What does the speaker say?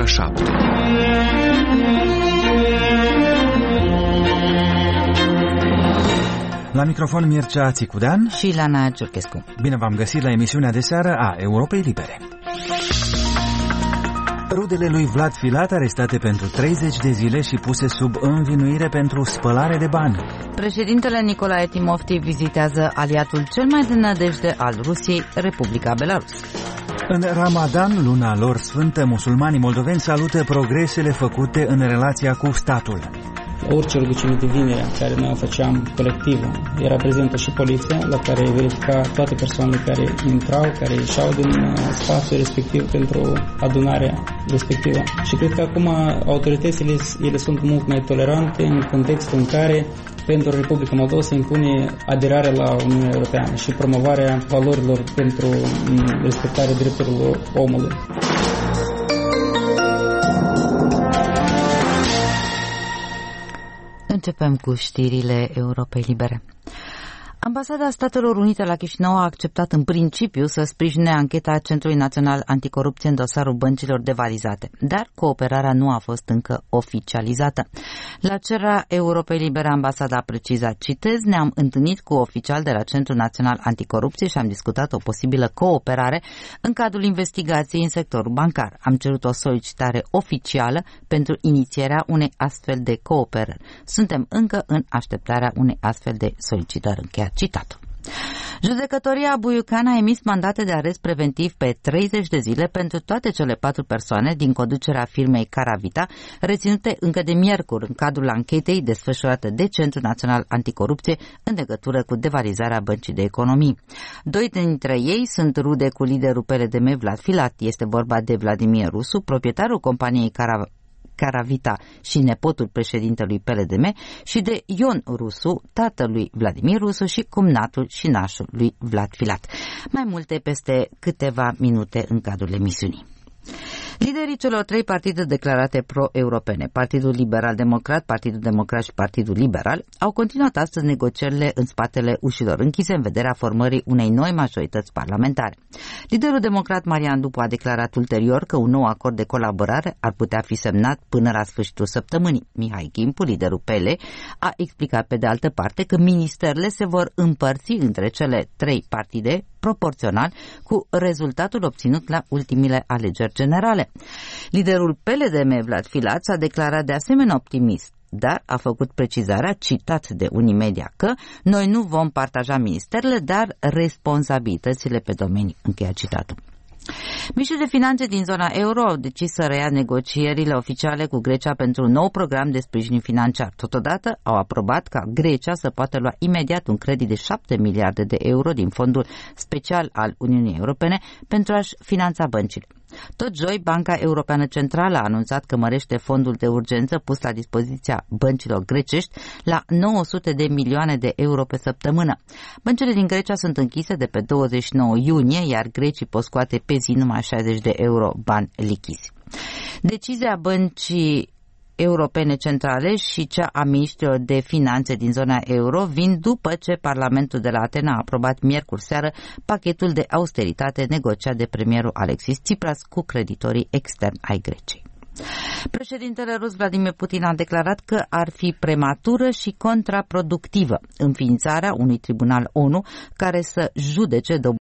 7. La microfon Mircea Țicudean și Lana Ciurchescu. Bine v-am găsit la emisiunea de seară a Europei Libere. Rudele lui Vlad Filat arestate pentru 30 de zile și puse sub învinuire pentru spălare de bani. Președintele Nicolae Timofti vizitează aliatul cel mai de nădejde al Rusiei, Republica Belarus. În Ramadan, luna lor sfântă, musulmanii moldoveni salută progresele făcute în relația cu statul. Orice rugăciune de vinere care noi o făceam colectivă, era prezentă și poliția, la care verifica toate persoanele care intrau, care ieșeau din spațiul respectiv pentru adunarea respectivă. Și cred că acum autoritățile ele sunt mult mai tolerante în contextul în care pentru Republica Moldova se impune aderarea la Uniunea Europeană și promovarea valorilor pentru respectarea drepturilor omului. Începem cu știrile Europei Libere. Ambasada Statelor Unite la Chișinău a acceptat în principiu să sprijine ancheta Centrului Național Anticorupție în dosarul băncilor devalizate, dar cooperarea nu a fost încă oficializată. La cererea Europei Libere, ambasada a precizat, citez, ne-am întâlnit cu oficiali de la Centrul Național Anticorupție și am discutat o posibilă cooperare în cadrul investigației în sectorul bancar. Am cerut o solicitare oficială pentru inițierea unei astfel de cooperări. Suntem încă în așteptarea unei astfel de solicitări. Încheiat citatul. Judecătoria Buiucan a emis mandate de arest preventiv pe 30 de zile pentru toate cele 4 persoane din conducerea firmei Caravita, reținute încă de miercuri în cadrul anchetei desfășurată de Centrul Național Anticorupție în legătură cu devalizarea Băncii de Economii. 2 dintre ei sunt rude cu liderul PLDM Vlad Filat. Este vorba de Vladimir Rusu, proprietarul companiei Caravita și nepotul președintelui PLDM, și de Ion Rusu, tatălui Vladimir Rusu și cumnatul și nașul lui Vlad Filat. Mai multe peste câteva minute în cadrul emisiunii. Liderii celor 3 partide declarate pro-europene, Partidul Liberal-Democrat, Partidul Democrat și Partidul Liberal, au continuat astăzi negocierile în spatele ușilor închise în vederea formării unei noi majorități parlamentare. Liderul democrat Marian Lupu a declarat ulterior că un nou acord de colaborare ar putea fi semnat până la sfârșitul săptămânii. Mihai Gimpu, liderul PL, a explicat pe de altă parte că ministerele se vor împărți între cele 3 partide proporțional cu rezultatul obținut la ultimile alegeri generale. Liderul PLDM Vlad Filat s-a declarat de asemenea optimist, dar a făcut precizarea, citat de unii media, că noi nu vom partaja ministerele, dar responsabilitățile pe domenii. Încheia citatul. Miniștrii de finanțe din zona euro au decis să reia negocierile oficiale cu Grecia pentru un nou program de sprijin financiar. Totodată au aprobat ca Grecia să poată lua imediat un credit de 7 miliarde de euro din fondul special al Uniunii Europene pentru a-și finanța băncile. Tot joi, Banca Europeană Centrală a anunțat că mărește fondul de urgență pus la dispoziția băncilor grecești la 900 de milioane de euro pe săptămână. Băncile din Grecia sunt închise de pe 29 iunie, iar grecii pot scoate pe zi numai 60 de euro bani lichizi. Decizia Băncii Europene Centrale și cea a ministrilor de finanțe din zona euro vin după ce Parlamentul de la Atena a aprobat miercuri seară pachetul de austeritate negociat de premierul Alexis Tsipras cu creditorii externi ai Greciei. Președintele rus Vladimir Putin a declarat că ar fi prematură și contraproductivă înființarea unui tribunal ONU care să judece